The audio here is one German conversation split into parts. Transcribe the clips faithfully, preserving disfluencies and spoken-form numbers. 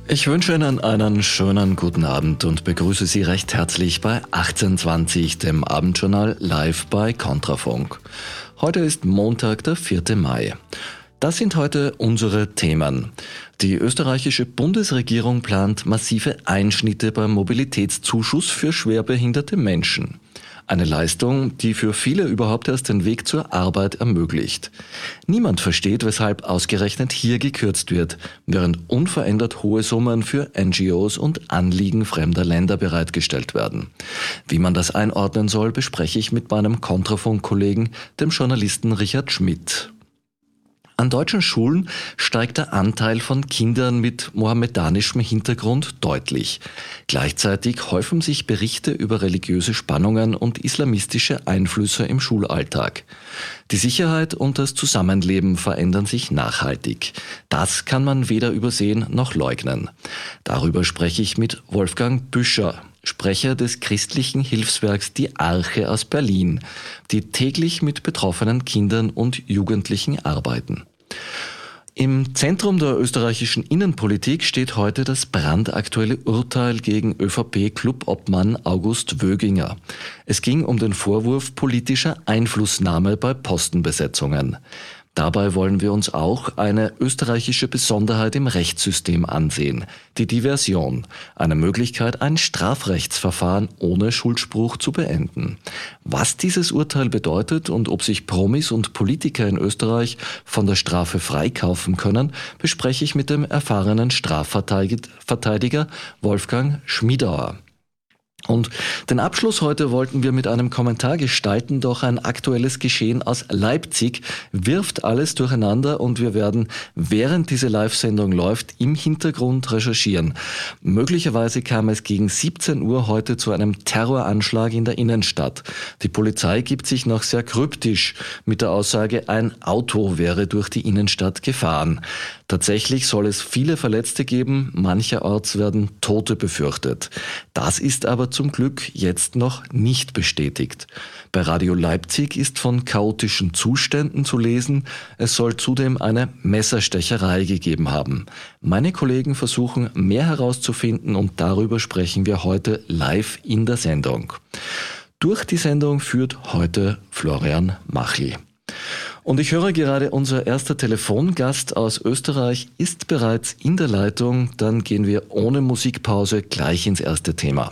Ich wünsche Ihnen einen schönen guten Abend und begrüße Sie recht herzlich bei achtzehn zwanzig, dem Abendjournal live bei Kontrafunk. Heute ist Montag, der vierte Mai. Das sind heute unsere Themen. Die österreichische Bundesregierung plant massive Einschnitte beim Mobilitätszuschuss für schwerbehinderte Menschen. Eine Leistung, die für viele überhaupt erst den Weg zur Arbeit ermöglicht. Niemand versteht, weshalb ausgerechnet hier gekürzt wird, während unverändert hohe Summen für N G Os und Anliegen fremder Länder bereitgestellt werden. Wie man das einordnen soll, bespreche ich mit meinem Kontrafunk-Kollegen, dem Journalisten Richard Schmidt. An deutschen Schulen steigt der Anteil von Kindern mit mohammedanischem Hintergrund deutlich. Gleichzeitig häufen sich Berichte über religiöse Spannungen und islamistische Einflüsse im Schulalltag. Die Sicherheit und das Zusammenleben verändern sich nachhaltig. Das kann man weder übersehen noch leugnen. Darüber spreche ich mit Wolfgang Büscher, Sprecher des christlichen Hilfswerks Die Arche aus Berlin, die täglich mit betroffenen Kindern und Jugendlichen arbeiten. Im Zentrum der österreichischen Innenpolitik steht heute das brandaktuelle Urteil gegen ÖVP-Clubobmann August Wöginger. Es ging um den Vorwurf politischer Einflussnahme bei Postenbesetzungen. Dabei wollen wir uns auch eine österreichische Besonderheit im Rechtssystem ansehen, die Diversion, eine Möglichkeit, ein Strafrechtsverfahren ohne Schuldspruch zu beenden. Was dieses Urteil bedeutet und ob sich Promis und Politiker in Österreich von der Strafe freikaufen können, bespreche ich mit dem erfahrenen Strafverteidiger Wolfgang Schmiedauer. Und den Abschluss heute wollten wir mit einem Kommentar gestalten, doch ein aktuelles Geschehen aus Leipzig wirft alles durcheinander und wir werden, während diese Live-Sendung läuft, im Hintergrund recherchieren. Möglicherweise kam es gegen siebzehn Uhr heute zu einem Terroranschlag in der Innenstadt. Die Polizei gibt sich noch sehr kryptisch mit der Aussage, ein Auto wäre durch die Innenstadt gefahren. Tatsächlich soll es viele Verletzte geben, mancherorts werden Tote befürchtet. Das ist aber zum Glück jetzt noch nicht bestätigt. Bei Radio Leipzig ist von chaotischen Zuständen zu lesen. Es soll zudem eine Messerstecherei gegeben haben. Meine Kollegen versuchen mehr herauszufinden und darüber sprechen wir heute live in der Sendung. Durch die Sendung führt heute Florian Machli. Und ich höre gerade, unser erster Telefongast aus Österreich ist bereits in der Leitung. Dann gehen wir ohne Musikpause gleich ins erste Thema.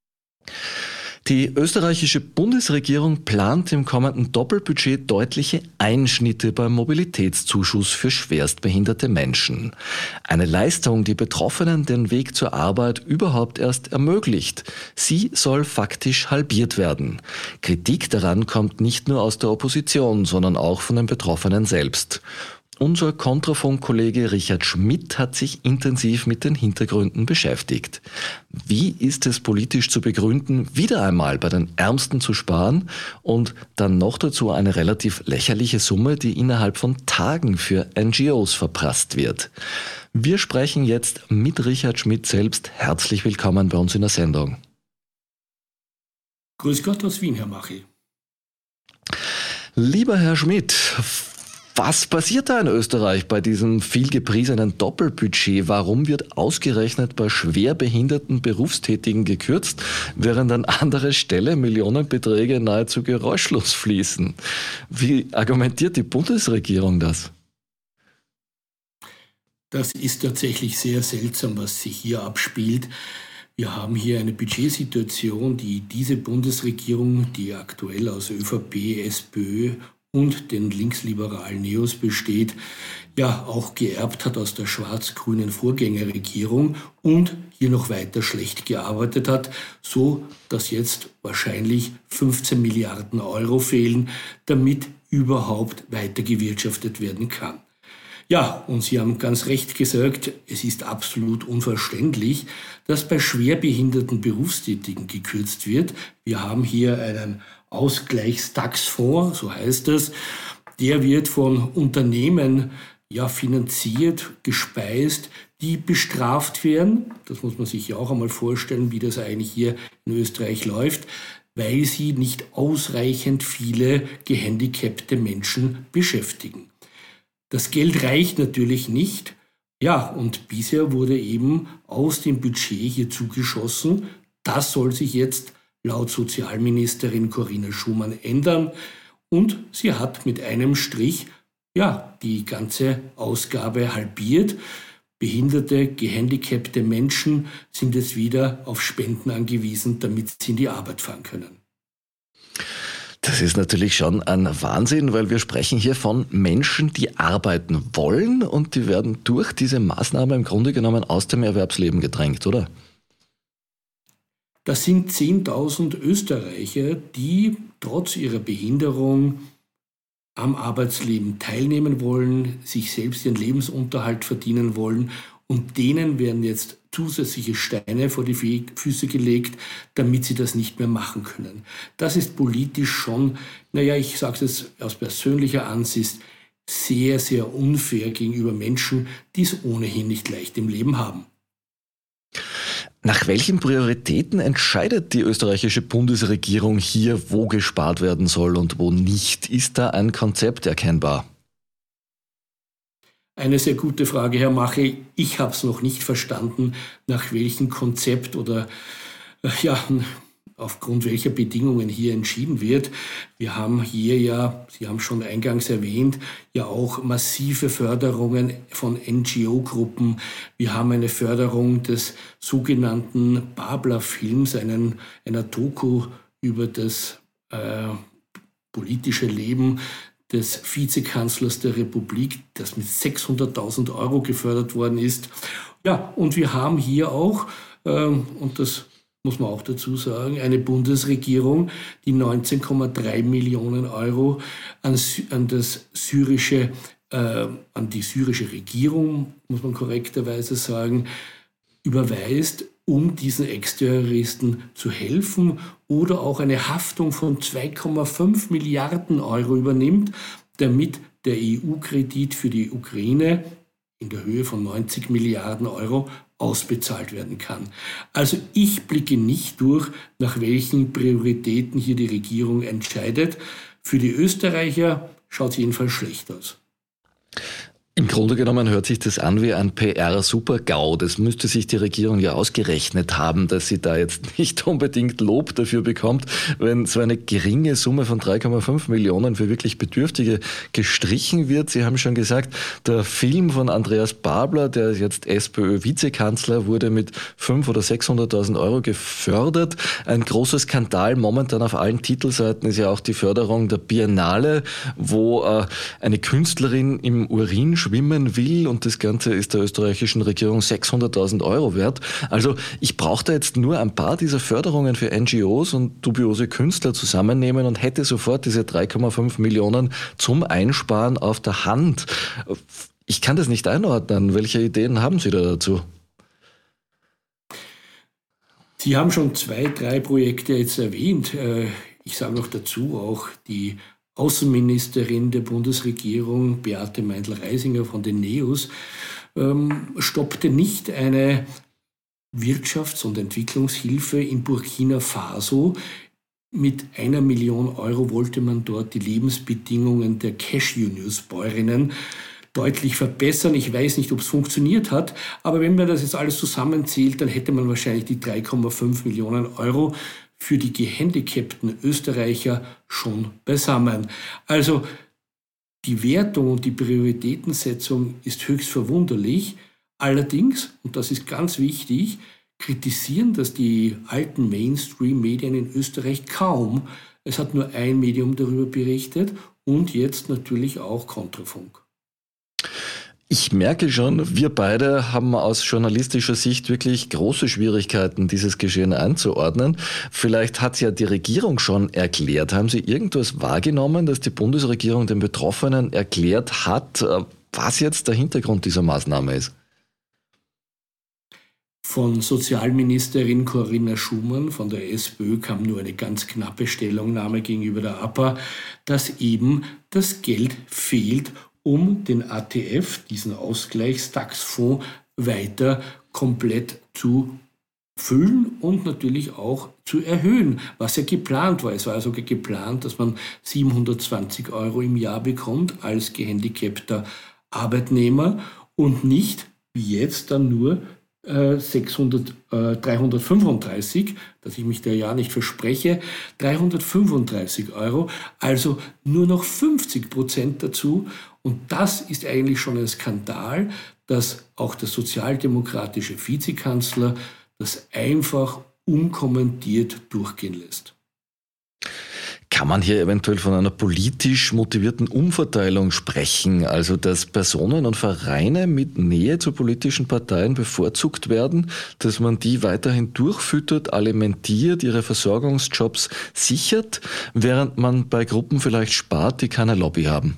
Die österreichische Bundesregierung plant im kommenden Doppelbudget deutliche Einschnitte beim Mobilitätszuschuss für schwerstbehinderte Menschen. Eine Leistung, die Betroffenen den Weg zur Arbeit überhaupt erst ermöglicht. Sie soll faktisch halbiert werden. Kritik daran kommt nicht nur aus der Opposition, sondern auch von den Betroffenen selbst. Unser Kontrafunk-Kollege Richard Schmidt hat sich intensiv mit den Hintergründen beschäftigt. Wie ist es politisch zu begründen, wieder einmal bei den Ärmsten zu sparen und dann noch dazu eine relativ lächerliche Summe, die innerhalb von Tagen für N G Os verprasst wird? Wir sprechen jetzt mit Richard Schmidt selbst. Herzlich willkommen bei uns in der Sendung. Grüß Gott aus Wien, Herr Machel. Lieber Herr Schmidt, was passiert da in Österreich bei diesem vielgepriesenen Doppelbudget? Warum wird ausgerechnet bei schwerbehinderten Berufstätigen gekürzt, während an anderer Stelle Millionenbeträge nahezu geräuschlos fließen? Wie argumentiert die Bundesregierung das? Das ist tatsächlich sehr seltsam, was sich hier abspielt. Wir haben hier eine Budgetsituation, die diese Bundesregierung, die aktuell aus ÖVP, SPÖ und den linksliberalen Neos besteht, ja auch geerbt hat aus der schwarz-grünen Vorgängerregierung und hier noch weiter schlecht gearbeitet hat, so dass jetzt wahrscheinlich fünfzehn Milliarden Euro fehlen, damit überhaupt weiter gewirtschaftet werden kann. Ja, und Sie haben ganz recht gesagt, es ist absolut unverständlich, dass bei schwerbehinderten Berufstätigen gekürzt wird. Wir haben hier einen Ausgleichstaxfonds, so heißt es. Der wird von Unternehmen ja finanziert, gespeist, die bestraft werden. Das muss man sich ja auch einmal vorstellen, wie das eigentlich hier in Österreich läuft, weil sie nicht ausreichend viele gehandicapte Menschen beschäftigen. Das Geld reicht natürlich nicht, Ja, und bisher wurde eben aus dem Budget hier zugeschossen. Das soll sich jetzt laut Sozialministerin Corinna Schumann ändern. Und sie hat mit einem Strich ja, die ganze Ausgabe halbiert. Behinderte, gehandicapte Menschen sind jetzt wieder auf Spenden angewiesen, damit sie in die Arbeit fahren können. Das ist natürlich schon ein Wahnsinn, weil wir sprechen hier von Menschen, die arbeiten wollen und die werden durch diese Maßnahme im Grunde genommen aus dem Erwerbsleben gedrängt, oder? Das sind zehntausend Österreicher, die trotz ihrer Behinderung am Arbeitsleben teilnehmen wollen, sich selbst ihren Lebensunterhalt verdienen wollen und denen werden jetzt zusätzliche Steine vor die Füße gelegt, damit sie das nicht mehr machen können. Das ist politisch schon, naja, ich sage es jetzt aus persönlicher Ansicht, sehr, sehr unfair gegenüber Menschen, die es ohnehin nicht leicht im Leben haben. Nach welchen Prioritäten entscheidet die österreichische Bundesregierung hier, wo gespart werden soll und wo nicht? Ist da ein Konzept erkennbar? Eine sehr gute Frage, Herr Mache. Ich habe es noch nicht verstanden, nach welchem Konzept oder ja, aufgrund welcher Bedingungen hier entschieden wird. Wir haben hier ja, Sie haben schon eingangs erwähnt, ja auch massive Förderungen von N G O-Gruppen. Wir haben eine Förderung des sogenannten Babler-Films, einen, einer Doku über das äh, politische Leben des Vizekanzlers der Republik, das mit sechshunderttausend Euro gefördert worden ist. Ja, und wir haben hier auch, ähm, und das muss man auch dazu sagen, eine Bundesregierung, die neunzehn Komma drei Millionen Euro an, an, das syrische, äh, an die syrische Regierung, muss man korrekterweise sagen, überweist, um diesen Ex-Terroristen zu helfen oder auch eine Haftung von zwei Komma fünf Milliarden Euro übernimmt, damit der E U-Kredit für die Ukraine in der Höhe von neunzig Milliarden Euro ausbezahlt werden kann. Also ich blicke nicht durch, nach welchen Prioritäten hier die Regierung entscheidet. Für die Österreicher schaut es jedenfalls schlecht aus. Im Grunde genommen hört sich das an wie ein P R-Super-GAU. Das müsste sich die Regierung ja ausgerechnet haben, dass sie da jetzt nicht unbedingt Lob dafür bekommt, wenn so eine geringe Summe von drei Komma fünf Millionen für wirklich Bedürftige gestrichen wird. Sie haben schon gesagt, der Film von Andreas Babler, der ist jetzt SPÖ-Vizekanzler, wurde mit fünfhunderttausend oder sechshunderttausend Euro gefördert. Ein großer Skandal momentan auf allen Titelseiten ist ja auch die Förderung der Biennale, wo äh, eine Künstlerin im Urin schwimmen will und das Ganze ist der österreichischen Regierung sechshunderttausend Euro wert. Also ich brauche da jetzt nur ein paar dieser Förderungen für N G Os und dubiose Künstler zusammennehmen und hätte sofort diese drei Komma fünf Millionen zum Einsparen auf der Hand. Ich kann das nicht einordnen. Welche Ideen haben Sie da dazu? Sie haben schon zwei, drei Projekte jetzt erwähnt. Ich sage noch dazu auch die Außenministerin der Bundesregierung, Beate Meindl-Reisinger von den NEOS, ähm, stoppte nicht eine Wirtschafts- und Entwicklungshilfe in Burkina Faso. Mit einer Million Euro wollte man dort die Lebensbedingungen der Cashew-Nussbäuerinnen deutlich verbessern. Ich weiß nicht, ob es funktioniert hat, aber wenn man das jetzt alles zusammenzählt, dann hätte man wahrscheinlich die drei Komma fünf Millionen Euro für die gehandicapten Österreicher schon beisammen. Also die Wertung und die Prioritätensetzung ist höchst verwunderlich. Allerdings, und das ist ganz wichtig, kritisieren das die alten Mainstream-Medien in Österreich kaum. Es hat nur ein Medium darüber berichtet und jetzt natürlich auch Kontrafunk. Ich merke schon, wir beide haben aus journalistischer Sicht wirklich große Schwierigkeiten, dieses Geschehen einzuordnen. Vielleicht hat es ja die Regierung schon erklärt. Haben Sie irgendwas wahrgenommen, dass die Bundesregierung den Betroffenen erklärt hat, was jetzt der Hintergrund dieser Maßnahme ist? Von Sozialministerin Corinna Schumann von der SPÖ kam nur eine ganz knappe Stellungnahme gegenüber der A P A, dass eben das Geld fehlt, um den A T F, diesen Ausgleichstaxfonds, weiter komplett zu füllen und natürlich auch zu erhöhen, was ja geplant war. Es war sogar geplant, dass man siebenhundertzwanzig Euro im Jahr bekommt als gehandicapter Arbeitnehmer und nicht wie jetzt dann nur äh, sechshundert, äh, dreihundertfünfunddreißig, dass ich mich da ja nicht verspreche, dreihundertfünfunddreißig Euro, also nur noch fünfzig Prozent dazu. Und das ist eigentlich schon ein Skandal, dass auch der sozialdemokratische Vizekanzler das einfach unkommentiert durchgehen lässt. Kann man hier eventuell von einer politisch motivierten Umverteilung sprechen, also dass Personen und Vereine mit Nähe zu politischen Parteien bevorzugt werden, dass man die weiterhin durchfüttert, alimentiert, ihre Versorgungsjobs sichert, während man bei Gruppen vielleicht spart, die keine Lobby haben?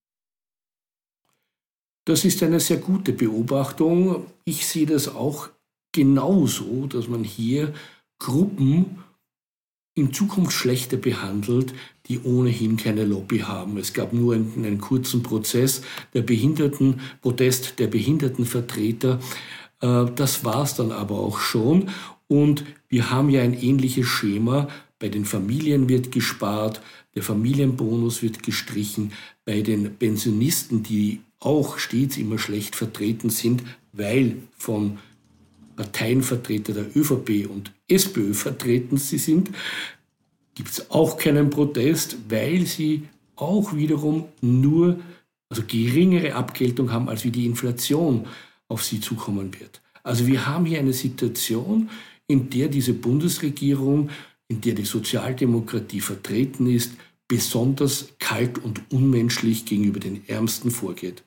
Das ist eine sehr gute Beobachtung. Ich sehe das auch genauso, dass man hier Gruppen in Zukunft schlechter behandelt, die ohnehin keine Lobby haben. Es gab nur einen, einen kurzen Prozess, der Behinderten, Protest der Behindertenvertreter. Äh, das war es dann aber auch schon. Und wir haben ja ein ähnliches Schema. Bei den Familien wird gespart, der Familienbonus wird gestrichen, bei den Pensionisten, die auch stets immer schlecht vertreten sind, weil von Parteienvertreter der ÖVP und SPÖ vertreten sie sind, gibt es auch keinen Protest, weil sie auch wiederum nur, also geringere Abgeltung haben, als wie die Inflation auf sie zukommen wird. Also wir haben hier eine Situation, in der diese Bundesregierung, in der die Sozialdemokratie vertreten ist, besonders kalt und unmenschlich gegenüber den Ärmsten vorgeht.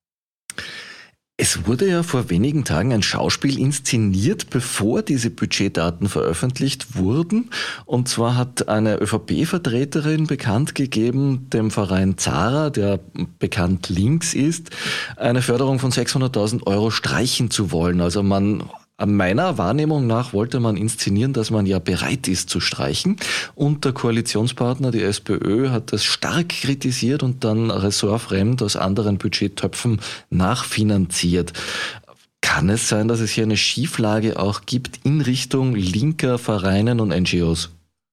Es wurde ja vor wenigen Tagen ein Schauspiel inszeniert, bevor diese Budgetdaten veröffentlicht wurden. Und zwar hat eine ÖVP-Vertreterin bekannt gegeben, dem Verein Zara, der bekannt links ist, eine Förderung von sechshunderttausend Euro streichen zu wollen. Also man meiner Wahrnehmung nach wollte man inszenieren, dass man ja bereit ist zu streichen. Und der Koalitionspartner, die SPÖ, hat das stark kritisiert und dann ressortfremd aus anderen Budgettöpfen nachfinanziert. Kann es sein, dass es hier eine Schieflage auch gibt in Richtung linker Vereinen und N G Os?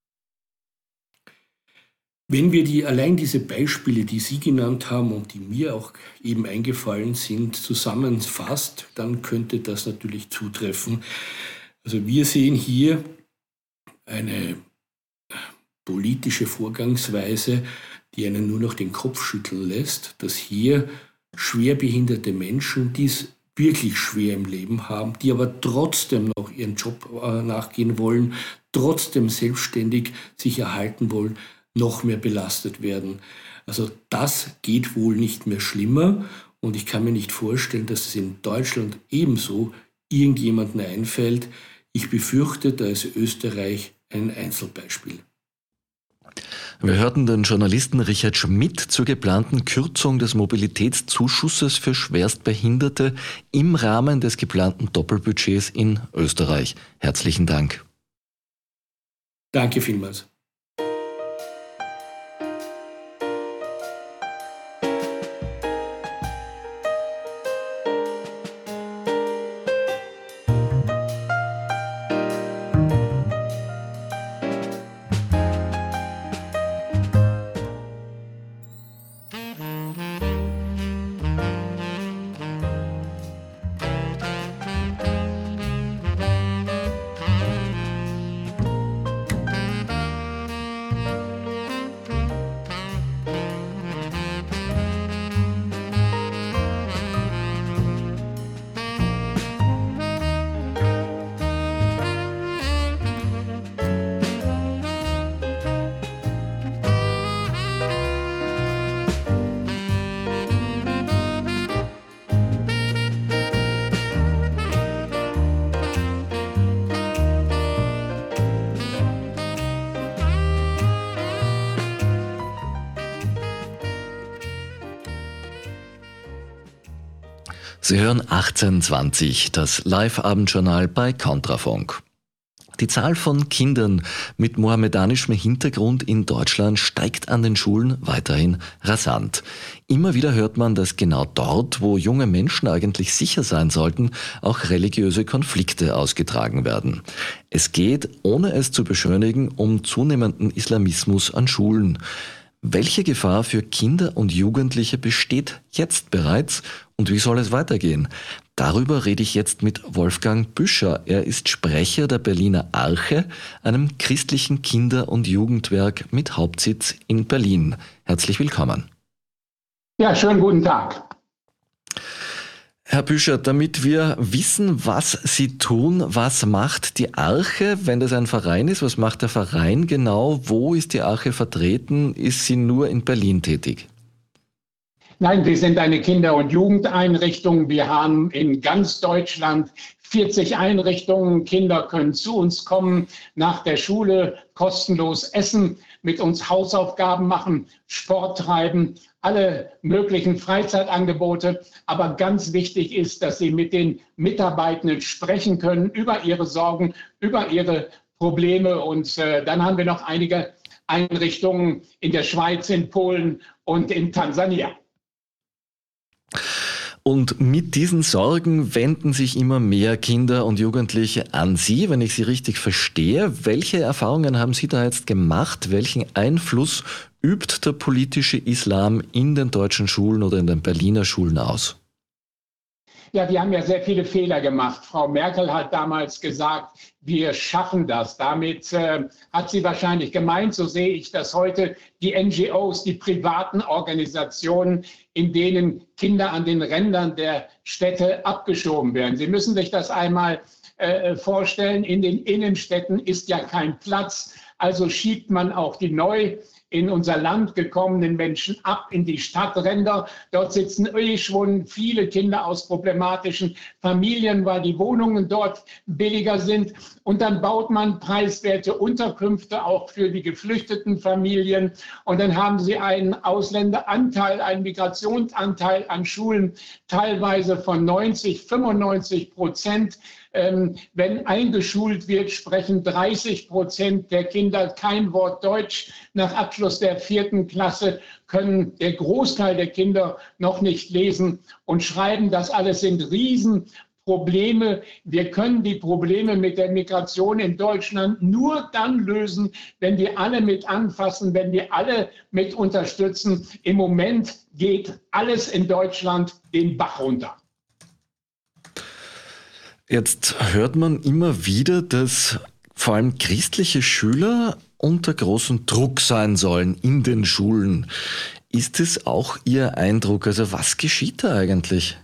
Wenn wir die, allein diese Beispiele, die Sie genannt haben und die mir auch eben eingefallen sind, zusammenfasst, dann könnte das natürlich zutreffen. Also wir sehen hier eine politische Vorgangsweise, die einen nur noch den Kopf schütteln lässt, dass hier schwerbehinderte Menschen, die es wirklich schwer im Leben haben, die aber trotzdem noch ihren Job äh, nachgehen wollen, trotzdem selbstständig sich erhalten wollen, noch mehr belastet werden. Also das geht wohl nicht mehr schlimmer und ich kann mir nicht vorstellen, dass es in Deutschland ebenso irgendjemandem einfällt. Ich befürchte, da ist Österreich ein Einzelbeispiel. Wir hörten den Journalisten Richard Schmidt zur geplanten Kürzung des Mobilitätszuschusses für Schwerstbehinderte im Rahmen des geplanten Doppelbudgets in Österreich. Herzlichen Dank. Danke vielmals. Sie hören achtzehn zwanzig, das Live-Abendjournal bei Kontrafunk. Die Zahl von Kindern mit mohammedanischem Hintergrund in Deutschland steigt an den Schulen weiterhin rasant. Immer wieder hört man, dass genau dort, wo junge Menschen eigentlich sicher sein sollten, auch religiöse Konflikte ausgetragen werden. Es geht, ohne es zu beschönigen, um zunehmenden Islamismus an Schulen. Welche Gefahr für Kinder und Jugendliche besteht jetzt bereits Und wie soll es weitergehen? Darüber rede ich jetzt mit Wolfgang Büscher. Er ist Sprecher der Berliner Arche, einem christlichen Kinder- und Jugendwerk mit Hauptsitz in Berlin. Herzlich willkommen. Ja, schönen guten Tag. Herr Büscher, damit wir wissen, was Sie tun, was macht die Arche, wenn das ein Verein ist? Was macht der Verein genau? Wo ist die Arche vertreten? Ist sie nur in Berlin tätig? Nein, wir sind eine Kinder- und Jugendeinrichtung. Wir haben in ganz Deutschland vierzig Einrichtungen. Kinder können zu uns kommen, nach der Schule kostenlos essen, mit uns Hausaufgaben machen, Sport treiben, alle möglichen Freizeitangebote. Aber ganz wichtig ist, dass sie mit den Mitarbeitenden sprechen können über ihre Sorgen, über ihre Probleme. Und äh, dann haben wir noch einige Einrichtungen in der Schweiz, in Polen und in Tansania. Und mit diesen Sorgen wenden sich immer mehr Kinder und Jugendliche an Sie, wenn ich Sie richtig verstehe. Welche Erfahrungen haben Sie da jetzt gemacht? Welchen Einfluss übt der politische Islam in den deutschen Schulen oder in den Berliner Schulen aus? Ja, wir haben ja sehr viele Fehler gemacht. Frau Merkel hat damals gesagt, wir schaffen das. Damit äh, hat sie wahrscheinlich gemeint, so sehe ich das heute, die N G Os, die privaten Organisationen, in denen Kinder an den Rändern der Städte abgeschoben werden. Sie müssen sich das einmal äh, vorstellen, in den Innenstädten ist ja kein Platz, also schiebt man auch die neu in unser Land gekommenen Menschen ab in die Stadtränder. Dort sitzen eh schon viele Kinder aus problematischen Familien, weil die Wohnungen dort billiger sind. Und dann baut man preiswerte Unterkünfte auch für die geflüchteten Familien. Und dann haben sie einen Ausländeranteil, einen Migrationsanteil an Schulen, teilweise von neunzig, fünfundneunzig Prozent. Ähm, wenn eingeschult wird, sprechen dreißig Prozent der Kinder kein Wort Deutsch. Nach Abschluss der vierten Klasse können der Großteil der Kinder noch nicht lesen und schreiben. Das alles sind Riesenprobleme. Wir können die Probleme mit der Migration in Deutschland nur dann lösen, wenn wir alle mit anfassen, wenn wir alle mit unterstützen. Im Moment geht alles in Deutschland den Bach runter. Jetzt hört man immer wieder, dass vor allem christliche Schüler unter großem Druck sein sollen in den Schulen. Ist es auch Ihr Eindruck? Also was geschieht da eigentlich?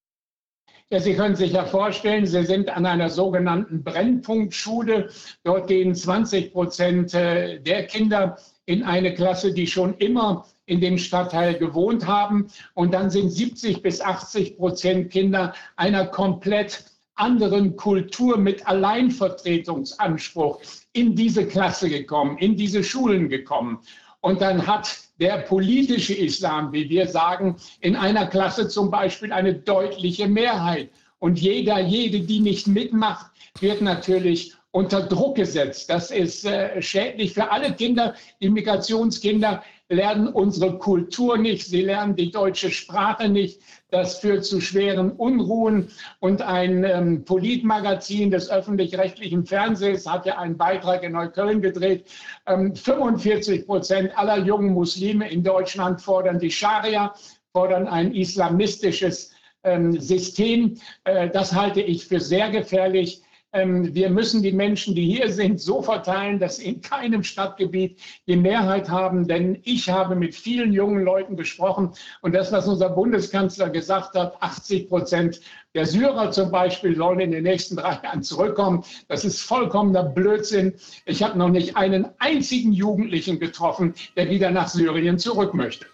Ja, Sie können sich ja vorstellen, Sie sind an einer sogenannten Brennpunktschule. Dort gehen zwanzig Prozent der Kinder in eine Klasse, die schon immer in dem Stadtteil gewohnt haben. Und dann sind siebzig bis achtzig Prozent Kinder einer komplett anderen Kultur mit Alleinvertretungsanspruch in diese Klasse gekommen, in diese Schulen gekommen. Und dann hat der politische Islam, wie wir sagen, in einer Klasse zum Beispiel eine deutliche Mehrheit. Und jeder, jede, die nicht mitmacht, wird natürlich unter Druck gesetzt. Das ist äh, schädlich für alle Kinder. Die Migrationskinder lernen unsere Kultur nicht, sie lernen die deutsche Sprache nicht. Das führt zu schweren Unruhen. Und ein ähm, Politmagazin des öffentlich-rechtlichen Fernsehens hat ja einen Beitrag in Neukölln gedreht. Ähm, fünfundvierzig Prozent aller jungen Muslime in Deutschland fordern die Scharia, fordern ein islamistisches ähm, System. Äh, das halte ich für sehr gefährlich. Wir müssen die Menschen, die hier sind, so verteilen, dass sie in keinem Stadtgebiet die Mehrheit haben. Denn ich habe mit vielen jungen Leuten gesprochen. Und das, was unser Bundeskanzler gesagt hat, achtzig Prozent der Syrer zum Beispiel sollen in den nächsten drei Jahren zurückkommen. Das ist vollkommener Blödsinn. Ich habe noch nicht einen einzigen Jugendlichen getroffen, der wieder nach Syrien zurück möchte.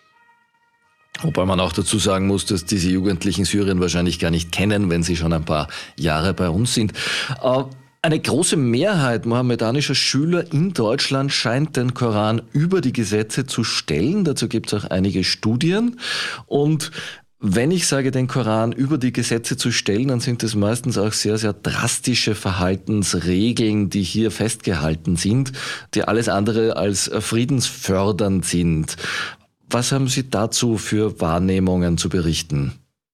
Wobei man auch dazu sagen muss, dass diese Jugendlichen Syrien wahrscheinlich gar nicht kennen, wenn sie schon ein paar Jahre bei uns sind. Eine große Mehrheit mohammedanischer Schüler in Deutschland scheint den Koran über die Gesetze zu stellen. Dazu gibt es auch einige Studien. Und wenn ich sage, den Koran über die Gesetze zu stellen, dann sind es meistens auch sehr, sehr drastische Verhaltensregeln, die hier festgehalten sind, die alles andere als friedensfördernd sind. Was haben Sie dazu für Wahrnehmungen zu berichten?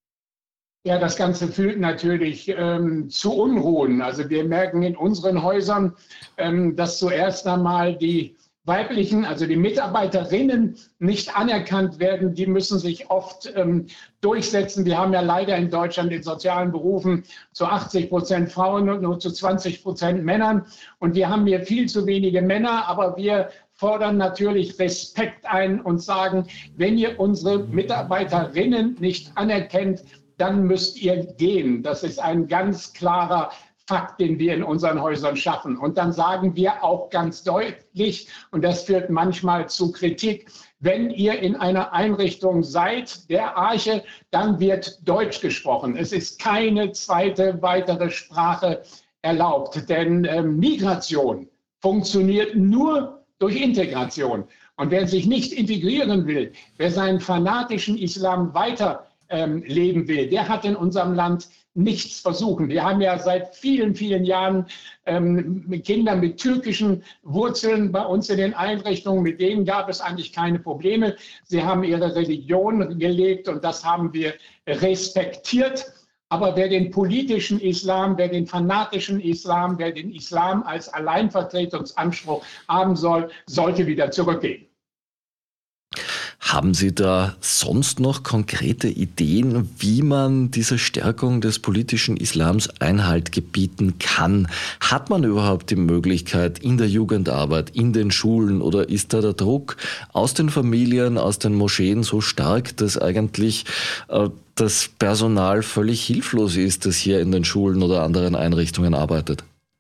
Ja, das Ganze führt natürlich ähm, zu Unruhen. Also wir merken in unseren Häusern, ähm, dass zuerst einmal die weiblichen, also die Mitarbeiterinnen nicht anerkannt werden, die müssen sich oft ähm, durchsetzen. Wir haben ja leider in Deutschland in sozialen Berufen zu achtzig Prozent Frauen und nur zu zwanzig Prozent Männern. Und wir haben hier viel zu wenige Männer, aber wir fordern natürlich Respekt ein und sagen, wenn ihr unsere Mitarbeiterinnen nicht anerkennt, dann müsst ihr gehen. Das ist ein ganz klarer Fakt, den wir in unseren Häusern schaffen. Und dann sagen wir auch ganz deutlich, und das führt manchmal zu Kritik, wenn ihr in einer Einrichtung seid, der Arche, dann wird Deutsch gesprochen. Es ist keine zweite weitere Sprache erlaubt, denn äh, Migration funktioniert nur durch Integration. Und wer sich nicht integrieren will, wer seinen fanatischen Islam weiter ähm, leben will, der hat in unserem Land nichts versuchen. Wir haben ja seit vielen, vielen Jahren ähm, Kinder mit türkischen Wurzeln bei uns in den Einrichtungen. Mit denen gab es eigentlich keine Probleme. Sie haben ihre Religion gelebt und das haben wir respektiert. Aber wer den politischen Islam, wer den fanatischen Islam, wer den Islam als Alleinvertretungsanspruch haben soll, sollte wieder zurückgehen. Haben Sie da sonst noch konkrete Ideen, wie man dieser Stärkung des politischen Islams Einhalt gebieten kann? Hat man überhaupt die Möglichkeit in der Jugendarbeit, in den Schulen, oder ist da der Druck aus den Familien, aus den Moscheen so stark, dass eigentlich äh, das Personal völlig hilflos ist, das hier in den Schulen oder anderen Einrichtungen arbeitet?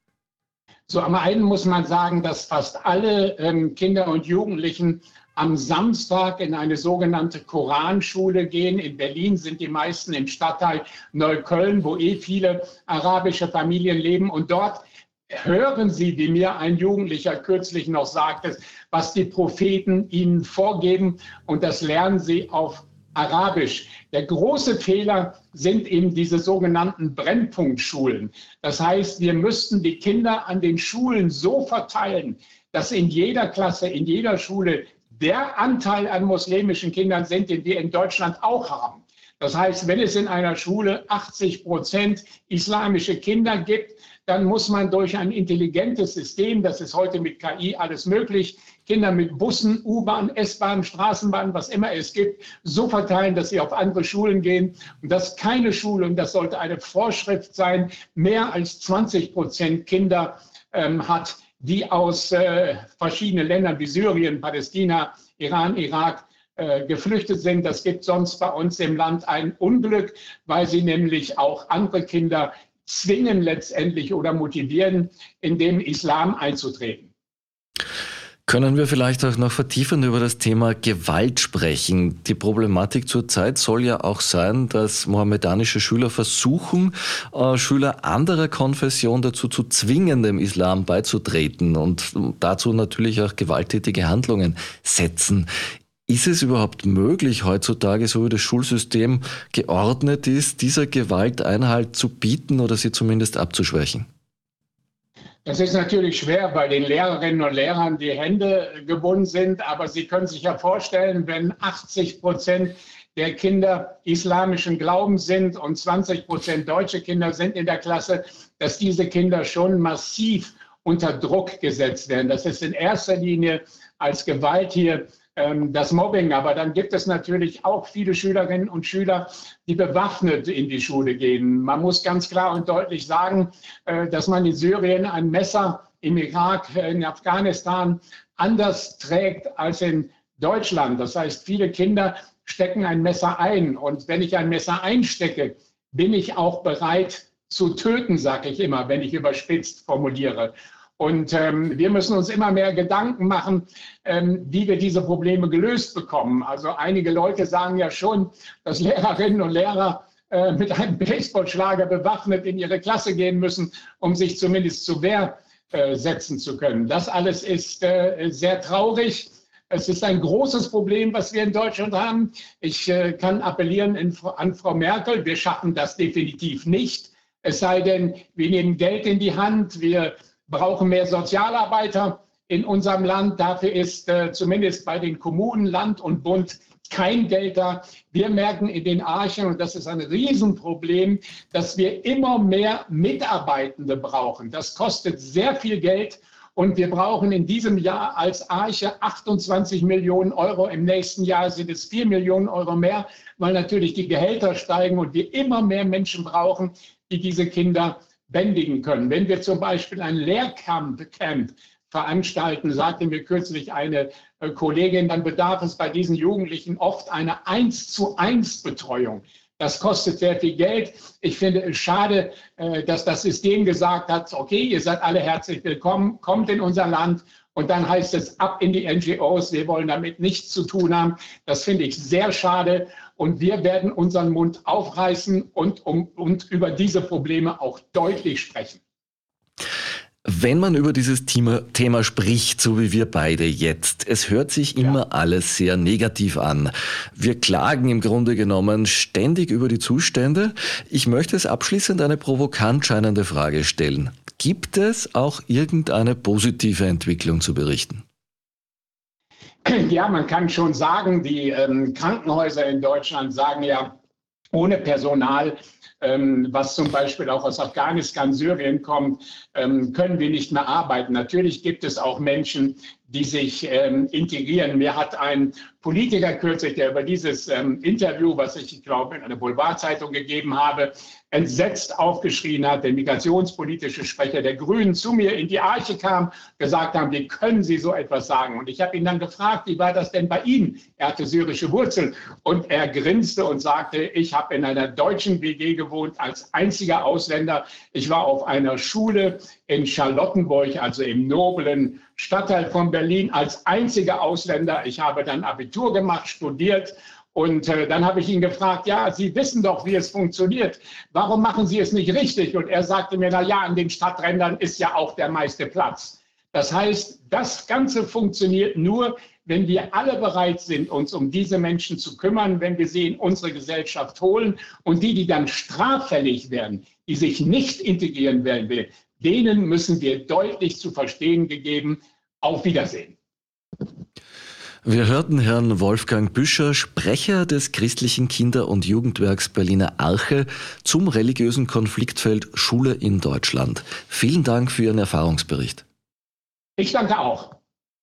So, am einen muss man sagen, dass fast alle ähm, Kinder und Jugendlichen am Samstag in eine sogenannte Koranschule gehen. In Berlin sind die meisten im Stadtteil Neukölln, wo eh viele arabische Familien leben. Und dort hören sie, wie mir ein Jugendlicher kürzlich noch sagte, was die Propheten ihnen vorgeben. Und das lernen sie auf Arabisch. Der große Fehler sind eben diese sogenannten Brennpunktschulen. Das heißt, wir müssten die Kinder an den Schulen so verteilen, dass in jeder Klasse, in jeder Schule der Anteil an muslimischen Kindern sind, den wir in Deutschland auch haben. Das heißt, wenn es in einer Schule achtzig Prozent islamische Kinder gibt, dann muss man durch ein intelligentes System, das ist heute mit K I alles möglich, Kinder mit Bussen, U-Bahn, S-Bahn, Straßenbahn, was immer es gibt, so verteilen, dass sie auf andere Schulen gehen. Und dass keine Schule, und das sollte eine Vorschrift sein, mehr als zwanzig Prozent Kinder ähm, hat, die aus äh, verschiedenen Ländern wie Syrien, Palästina, Iran, Irak äh, geflüchtet sind. Das gibt sonst bei uns im Land ein Unglück, weil sie nämlich auch andere Kinder zwingen letztendlich oder motivieren, in den Islam einzutreten. Können wir vielleicht auch noch vertiefend über das Thema Gewalt sprechen? Die Problematik zurzeit soll ja auch sein, dass mohammedanische Schüler versuchen, äh, Schüler anderer Konfession dazu zu zwingen, dem Islam beizutreten und dazu natürlich auch gewalttätige Handlungen setzen. Ist es überhaupt möglich, heutzutage, so wie das Schulsystem geordnet ist, dieser Gewalt Einhalt zu bieten oder sie zumindest abzuschwächen? Das ist natürlich schwer, weil den Lehrerinnen und Lehrern die Hände gebunden sind. Aber Sie können sich ja vorstellen, wenn achtzig Prozent der Kinder islamischen Glaubens sind und zwanzig Prozent deutsche Kinder sind in der Klasse, dass diese Kinder schon massiv unter Druck gesetzt werden. Das ist in erster Linie als Gewalt hier das Mobbing. Aber dann gibt es natürlich auch viele Schülerinnen und Schüler, die bewaffnet in die Schule gehen. Man muss ganz klar und deutlich sagen, dass man in Syrien ein Messer, im Irak, in Afghanistan anders trägt als in Deutschland. Das heißt, viele Kinder stecken ein Messer ein. Und wenn ich ein Messer einstecke, bin ich auch bereit zu töten, sage ich immer, wenn ich überspitzt formuliere. Und ähm, wir müssen uns immer mehr Gedanken machen, ähm, wie wir diese Probleme gelöst bekommen. Also einige Leute sagen ja schon, dass Lehrerinnen und Lehrer äh, mit einem Baseballschlager bewaffnet in ihre Klasse gehen müssen, um sich zumindest zur Wehr äh, setzen zu können. Das alles ist äh, sehr traurig. Es ist ein großes Problem, was wir in Deutschland haben. Ich äh, kann appellieren in, an Frau Merkel, wir schaffen das definitiv nicht. Es sei denn, wir nehmen Geld in die Hand, wir brauchen mehr Sozialarbeiter in unserem Land. Dafür ist äh, zumindest bei den Kommunen, Land und Bund kein Geld da. Wir merken in den Archen, und das ist ein Riesenproblem, dass wir immer mehr Mitarbeitende brauchen. Das kostet sehr viel Geld. Und wir brauchen in diesem Jahr als Arche achtundzwanzig Millionen Euro. Im nächsten Jahr sind es vier Millionen Euro mehr, weil natürlich die Gehälter steigen und wir immer mehr Menschen brauchen, die diese Kinder bändigen können. Wenn wir zum Beispiel ein Lehrcamp Camp veranstalten, sagte mir kürzlich eine äh, Kollegin, dann bedarf es bei diesen Jugendlichen oft einer eins zu eins Betreuung. Das kostet sehr viel Geld. Ich finde es schade, äh, dass das System gesagt hat, okay, ihr seid alle herzlich willkommen, kommt in unser Land und dann heißt es ab in die N G Os, wir wollen damit nichts zu tun haben. Das finde ich sehr schade und wir werden unseren Mund aufreißen und, um, und über diese Probleme auch deutlich sprechen. Wenn man über dieses Thema, Thema spricht, so wie wir beide jetzt, es hört sich immer ja. alles sehr negativ an. Wir klagen im Grunde genommen ständig über die Zustände. Ich möchte es abschließend eine provokant scheinende Frage stellen. Gibt es auch irgendeine positive Entwicklung zu berichten? Ja, man kann schon sagen, die ähm, Krankenhäuser in Deutschland sagen ja, ohne Personal, ähm, was zum Beispiel auch aus Afghanistan, Syrien kommt, ähm, können wir nicht mehr arbeiten. Natürlich gibt es auch Menschen, die sich ähm, integrieren. Mir hat ein Politiker kürzlich, der über dieses ähm, Interview, was ich, ich glaube, in einer Boulevardzeitung gegeben habe, entsetzt aufgeschrien hat, der migrationspolitische Sprecher der Grünen zu mir in die Arche kam, gesagt haben, wie können Sie so etwas sagen? Und ich habe ihn dann gefragt, wie war das denn bei Ihnen? Er hatte syrische Wurzeln und er grinste und sagte, ich habe in einer deutschen W G gewohnt als einziger Ausländer. Ich war auf einer Schule in Charlottenburg, also im noblen Stadtteil von Berlin, als einziger Ausländer. Ich habe dann Abitur gemacht, studiert. Und äh, dann habe ich ihn gefragt, ja, Sie wissen doch, wie es funktioniert. Warum machen Sie es nicht richtig? Und er sagte mir, na ja, an den Stadträndern ist ja auch der meiste Platz. Das heißt, das Ganze funktioniert nur, wenn wir alle bereit sind, uns um diese Menschen zu kümmern, wenn wir sie in unsere Gesellschaft holen. Und die, die dann straffällig werden, die sich nicht integrieren werden, denen müssen wir deutlich zu verstehen gegeben, auf Wiedersehen. Wir hörten Herrn Wolfgang Büscher, Sprecher des christlichen Kinder- und Jugendwerks Berliner Arche, zum religiösen Konfliktfeld Schule in Deutschland. Vielen Dank für Ihren Erfahrungsbericht. Ich danke auch.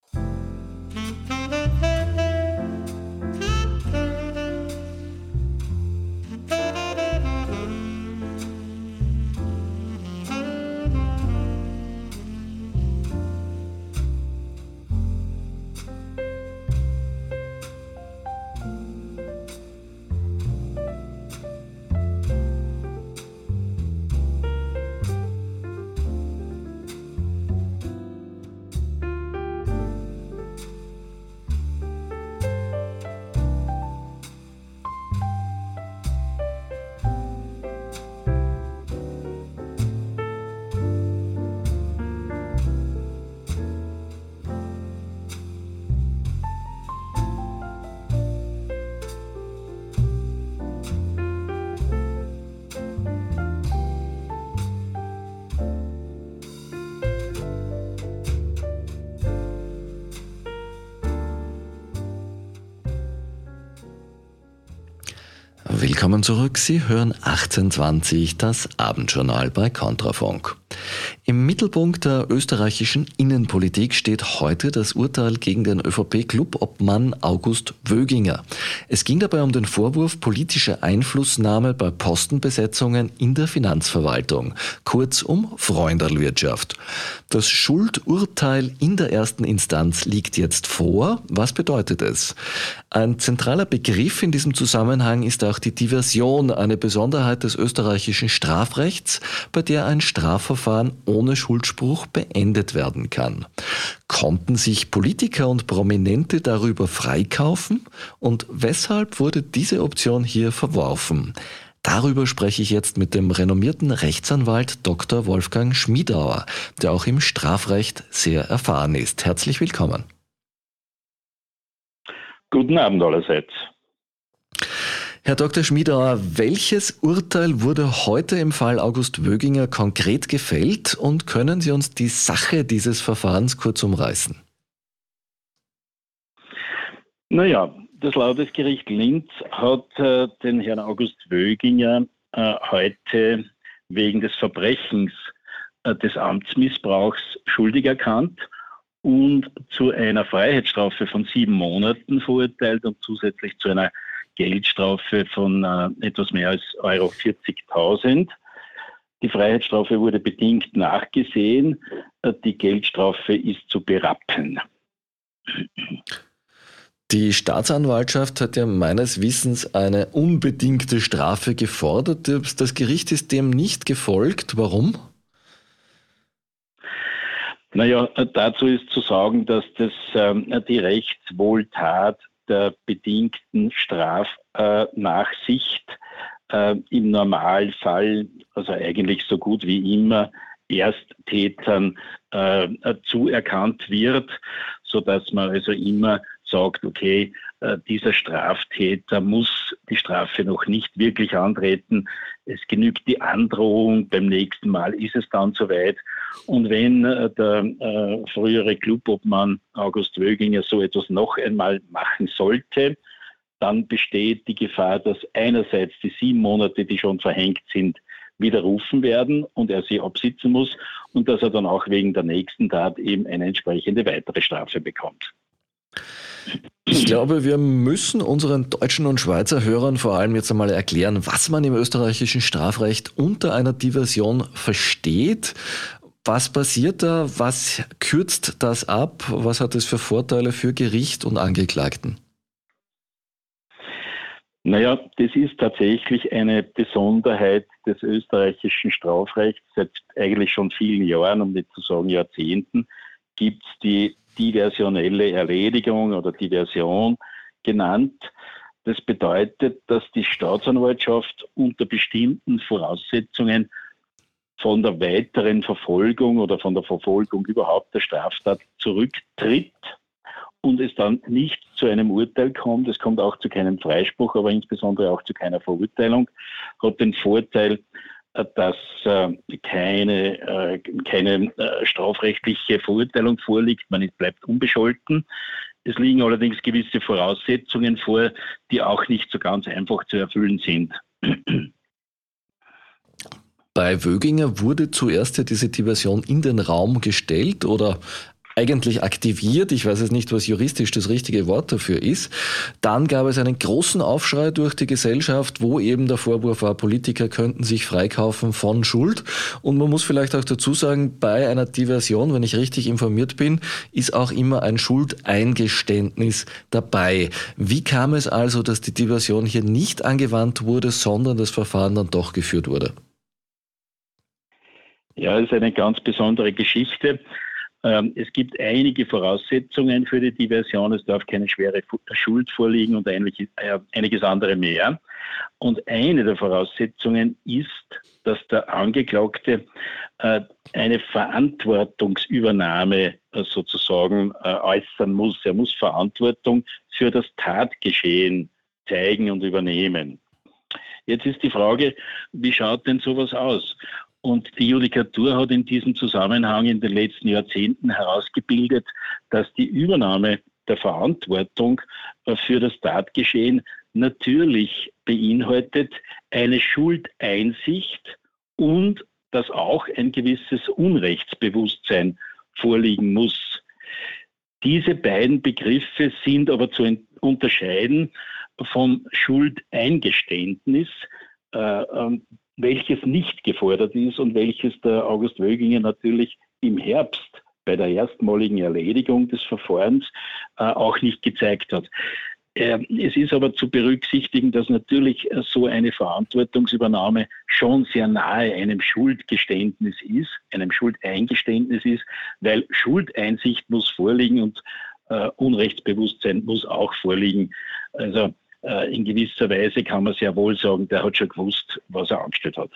Willkommen zurück. Sie hören achtzehn zwanzig, das Abendjournal bei Kontrafunk. Im Mittelpunkt der österreichischen Innenpolitik steht heute das Urteil gegen den ÖVP-Clubobmann August Wöginger. Es ging dabei um den Vorwurf politischer Einflussnahme bei Postenbesetzungen in der Finanzverwaltung, kurz um Freunderlwirtschaft. Das Schuldurteil in der ersten Instanz liegt jetzt vor. Was bedeutet es? Ein zentraler Begriff in diesem Zusammenhang ist auch die Diversion, eine Besonderheit des österreichischen Strafrechts, bei der ein Strafverfahren ohne Schuldspruch beendet werden kann. Konnten sich Politiker und Prominente darüber freikaufen? Und weshalb wurde diese Option hier verworfen? Darüber spreche ich jetzt mit dem renommierten Rechtsanwalt Doktor Wolfgang Schmiedauer, der auch im Strafrecht sehr erfahren ist. Herzlich willkommen. Guten Abend allerseits. Herr Doktor Schmiedauer, welches Urteil wurde heute im Fall August Wöginger konkret gefällt und können Sie uns die Sache dieses Verfahrens kurz umreißen? Naja, das Landesgericht Linz hat äh, den Herrn August Wöginger äh, heute wegen des Verbrechens äh, des Amtsmissbrauchs schuldig erkannt und zu einer Freiheitsstrafe von sieben Monaten verurteilt und zusätzlich zu einer Geldstrafe von äh, etwas mehr als Euro vierzigtausend. Die Freiheitsstrafe wurde bedingt nachgesehen. Äh, die Geldstrafe ist zu berappen. Die Staatsanwaltschaft hat ja meines Wissens eine unbedingte Strafe gefordert. Das Gericht ist dem nicht gefolgt. Warum? Naja, dazu ist zu sagen, dass das ähm, die Rechtswohltat der bedingten Strafnachsicht äh, im Normalfall, also eigentlich so gut wie immer, Ersttätern äh, zuerkannt wird, sodass man also immer sagt, okay, äh, dieser Straftäter muss die Strafe noch nicht wirklich antreten. Es genügt die Androhung, beim nächsten Mal ist es dann soweit. Und wenn äh, der äh, frühere Clubobmann August Wöginger so etwas noch einmal machen sollte, dann besteht die Gefahr, dass einerseits die sieben Monate, die schon verhängt sind, widerrufen werden und er sie absitzen muss und dass er dann auch wegen der nächsten Tat eben eine entsprechende weitere Strafe bekommt. Ich glaube, wir müssen unseren deutschen und Schweizer Hörern vor allem jetzt einmal erklären, was man im österreichischen Strafrecht unter einer Diversion versteht. Was passiert da? Was kürzt das ab? Was hat es für Vorteile für Gericht und Angeklagten? Naja, das ist tatsächlich eine Besonderheit des österreichischen Strafrechts. Seit eigentlich schon vielen Jahren, um nicht zu sagen Jahrzehnten, gibt es die diversionelle Erledigung oder Diversion genannt. Das bedeutet, dass die Staatsanwaltschaft unter bestimmten Voraussetzungen von der weiteren Verfolgung oder von der Verfolgung überhaupt der Straftat zurücktritt und es dann nicht zu einem Urteil kommt. Es kommt auch zu keinem Freispruch, aber insbesondere auch zu keiner Verurteilung. Hat den Vorteil, dass äh, keine, äh, keine äh, strafrechtliche Verurteilung vorliegt. Man bleibt unbescholten. Es liegen allerdings gewisse Voraussetzungen vor, die auch nicht so ganz einfach zu erfüllen sind. Bei Wöginger wurde zuerst ja diese Diversion in den Raum gestellt oder eigentlich aktiviert. Ich weiß jetzt nicht, was juristisch das richtige Wort dafür ist. Dann gab es einen großen Aufschrei durch die Gesellschaft, wo eben der Vorwurf war, Politiker könnten sich freikaufen von Schuld. Und man muss vielleicht auch dazu sagen, bei einer Diversion, wenn ich richtig informiert bin, ist auch immer ein Schuldeingeständnis dabei. Wie kam es also, dass die Diversion hier nicht angewandt wurde, sondern das Verfahren dann doch geführt wurde? Ja, das ist eine ganz besondere Geschichte. Es gibt einige Voraussetzungen für die Diversion. Es darf keine schwere Schuld vorliegen und einiges andere mehr. Und eine der Voraussetzungen ist, dass der Angeklagte eine Verantwortungsübernahme sozusagen äußern muss. Er muss Verantwortung für das Tatgeschehen zeigen und übernehmen. Jetzt ist die Frage, wie schaut denn sowas aus? Und die Judikatur hat in diesem Zusammenhang in den letzten Jahrzehnten herausgebildet, dass die Übernahme der Verantwortung für das Tatgeschehen natürlich beinhaltet eine Schuldeinsicht und dass auch ein gewisses Unrechtsbewusstsein vorliegen muss. Diese beiden Begriffe sind aber zu unterscheiden vom Schuldeingeständnis, äh, welches nicht gefordert ist und welches der August Wöginger natürlich im Herbst bei der erstmaligen Erledigung des Verfahrens äh, auch nicht gezeigt hat. Äh, es ist aber zu berücksichtigen, dass natürlich äh, so eine Verantwortungsübernahme schon sehr nahe einem Schuldgeständnis ist, einem Schuldeingeständnis ist, weil Schuldeinsicht muss vorliegen und äh, Unrechtsbewusstsein muss auch vorliegen. Also in gewisser Weise kann man sehr wohl sagen, der hat schon gewusst, was er angestellt hat.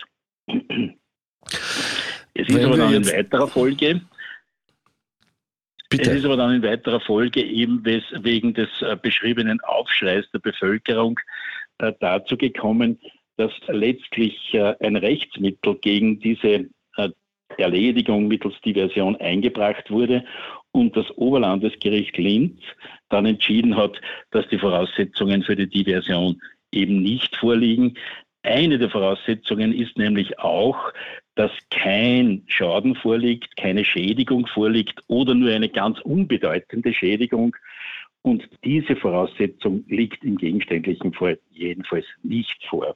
Es ist aber dann in weiterer Folge, Bitte. Es ist aber dann in weiterer Folge eben wegen des beschriebenen Aufschreis der Bevölkerung äh, dazu gekommen, dass letztlich äh, ein Rechtsmittel gegen diese äh, Erledigung mittels Diversion eingebracht wurde und das Oberlandesgericht Linz dann entschieden hat, dass die Voraussetzungen für die Diversion eben nicht vorliegen. Eine der Voraussetzungen ist nämlich auch, dass kein Schaden vorliegt, keine Schädigung vorliegt oder nur eine ganz unbedeutende Schädigung. Und diese Voraussetzung liegt im gegenständlichen Fall jedenfalls nicht vor.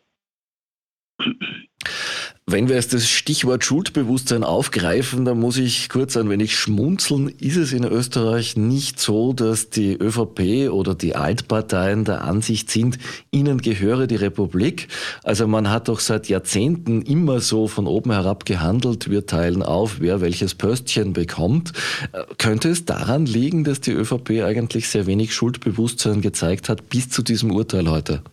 Wenn wir jetzt das Stichwort Schuldbewusstsein aufgreifen, dann muss ich kurz ein wenig schmunzeln. Ist es in Österreich nicht so, dass die ÖVP oder die Altparteien der Ansicht sind, ihnen gehöre die Republik? Also man hat doch seit Jahrzehnten immer so von oben herab gehandelt, wir teilen auf, wer welches Pöstchen bekommt. Könnte es daran liegen, dass die ÖVP eigentlich sehr wenig Schuldbewusstsein gezeigt hat bis zu diesem Urteil heute?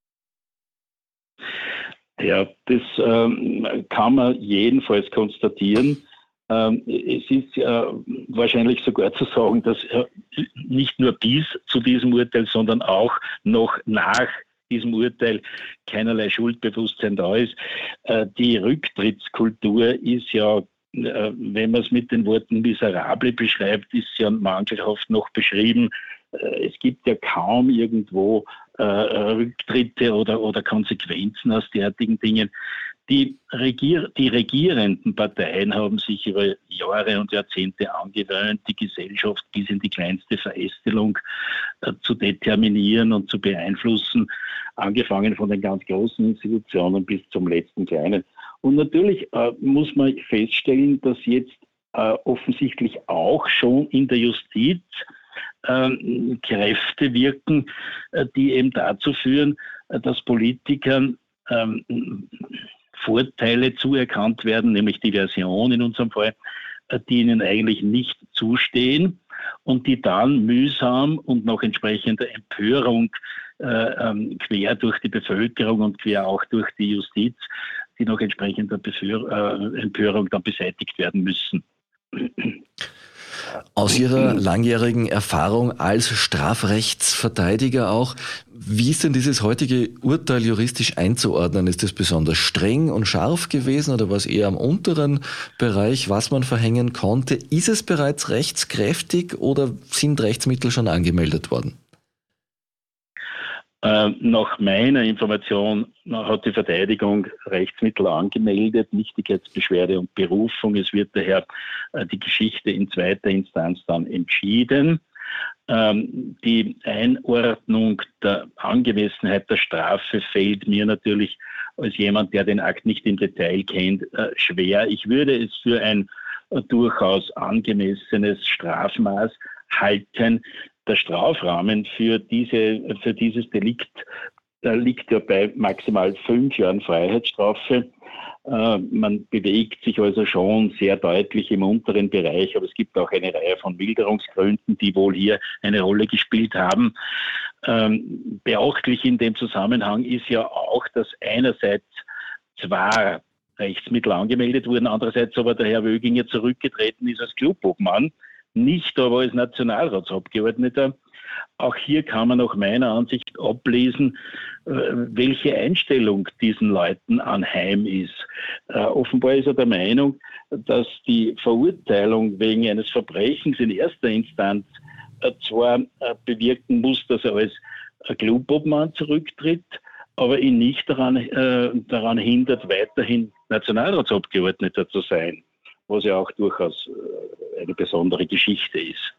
Ja, das ähm, kann man jedenfalls konstatieren. Ähm, es ist äh, wahrscheinlich sogar zu sagen, dass äh, nicht nur bis zu diesem Urteil, sondern auch noch nach diesem Urteil keinerlei Schuldbewusstsein da ist. Äh, die Rücktrittskultur ist ja, äh, wenn man es mit den Worten miserable beschreibt, ist ja mangelhaft noch beschrieben. Äh, es gibt ja kaum irgendwo äh, Rücktritte oder, oder Konsequenzen aus derartigen Dingen. Die, Regier, die regierenden Parteien haben sich über Jahre und Jahrzehnte angewöhnt, die Gesellschaft bis in die kleinste Verästelung äh, zu determinieren und zu beeinflussen, angefangen von den ganz großen Institutionen bis zum letzten kleinen. Und natürlich äh, muss man feststellen, dass jetzt äh, offensichtlich auch schon in der Justiz äh, Kräfte wirken, äh, die eben dazu führen, äh, dass Politikern äh, Vorteile zuerkannt werden, nämlich Diversion in unserem Fall, die ihnen eigentlich nicht zustehen und die dann mühsam und nach entsprechender Empörung äh, ähm, quer durch die Bevölkerung und quer auch durch die Justiz, die nach entsprechender Befür- äh, Empörung dann beseitigt werden müssen. Aus Ihrer langjährigen Erfahrung als Strafrechtsverteidiger auch, wie ist denn dieses heutige Urteil juristisch einzuordnen? Ist es besonders streng und scharf gewesen oder war es eher am unteren Bereich, was man verhängen konnte? Ist es bereits rechtskräftig oder sind Rechtsmittel schon angemeldet worden? Äh, nach meiner Information hat die Verteidigung Rechtsmittel angemeldet, Nichtigkeitsbeschwerde und Berufung. Es wird daher äh, die Geschichte in zweiter Instanz dann entschieden. Ähm, die Einordnung der Angemessenheit der Strafe fällt mir natürlich als jemand, der den Akt nicht im Detail kennt, äh, schwer. Ich würde es für ein äh, durchaus angemessenes Strafmaß halten. Der Strafrahmen für, diese, für dieses Delikt äh, liegt ja bei maximal fünf Jahren Freiheitsstrafe. Äh, man bewegt sich also schon sehr deutlich im unteren Bereich, aber es gibt auch eine Reihe von Milderungsgründen, die wohl hier eine Rolle gespielt haben. Ähm, beachtlich in dem Zusammenhang ist ja auch, dass einerseits zwar Rechtsmittel angemeldet wurden, andererseits aber der Herr Wöginger zurückgetreten ist als Clubobmann, nicht aber als Nationalratsabgeordneter. Auch hier kann man nach meiner Ansicht ablesen, welche Einstellung diesen Leuten anheim ist. Offenbar ist er der Meinung, dass die Verurteilung wegen eines Verbrechens in erster Instanz zwar bewirken muss, dass er als Clubobmann zurücktritt, aber ihn nicht daran, äh, daran hindert, weiterhin Nationalratsabgeordneter zu sein, was ja auch durchaus eine besondere Geschichte ist.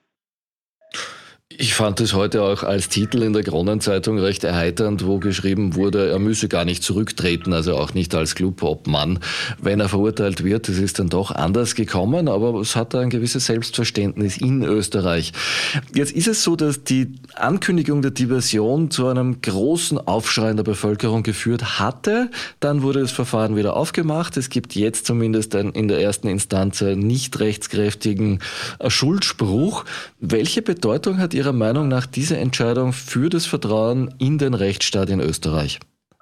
Ich fand es heute auch als Titel in der Kronenzeitung recht erheiternd, wo geschrieben wurde, er müsse gar nicht zurücktreten, also auch nicht als Clubobmann, wenn er verurteilt wird. Es ist dann doch anders gekommen, aber es hat ein gewisses Selbstverständnis in Österreich. Jetzt ist es so, dass die Ankündigung der Diversion zu einem großen Aufschrei in der Bevölkerung geführt hatte. Dann wurde das Verfahren wieder aufgemacht. Es gibt jetzt zumindest einen in der ersten Instanz nicht rechtskräftigen Schuldspruch. Welche Bedeutung hat Ihrer Meinung nach diese Entscheidung für das Vertrauen in den Rechtsstaat in Österreich?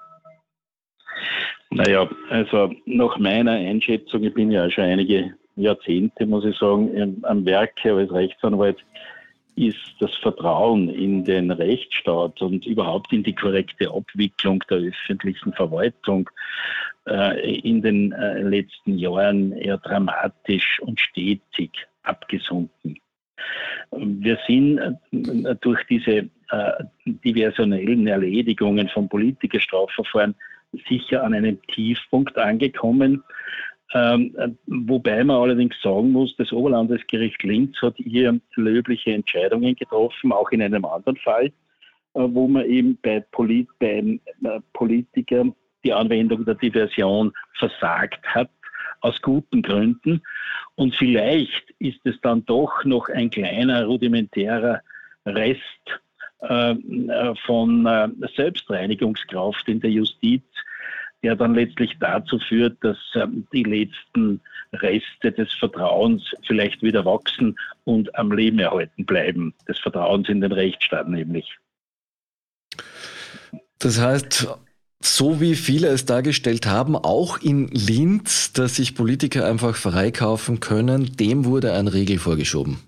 Naja, also nach meiner Einschätzung, ich bin ja schon einige Jahrzehnte, muss ich sagen, am Werke als Rechtsanwalt, ist das Vertrauen in den Rechtsstaat und überhaupt in die korrekte Abwicklung der öffentlichen Verwaltung äh, in den äh, letzten Jahren eher dramatisch und stetig abgesunken. Wir sind durch diese äh, diversionellen Erledigungen von Politikerstrafverfahren sicher an einem Tiefpunkt angekommen. Ähm, wobei man allerdings sagen muss, das Oberlandesgericht Linz hat hier löbliche Entscheidungen getroffen, auch in einem anderen Fall, äh, wo man eben bei, Polit bei äh, Politikern die Anwendung der Diversion versagt hat, aus guten Gründen. Und vielleicht ist es dann doch noch ein kleiner rudimentärer Rest äh, von äh, Selbstreinigungskraft in der Justiz, der dann letztlich dazu führt, dass äh, die letzten Reste des Vertrauens vielleicht wieder wachsen und am Leben erhalten bleiben, des Vertrauens in den Rechtsstaat nämlich. Das heißt, so wie viele es dargestellt haben, auch in Linz, dass sich Politiker einfach freikaufen können, dem wurde ein Riegel vorgeschoben.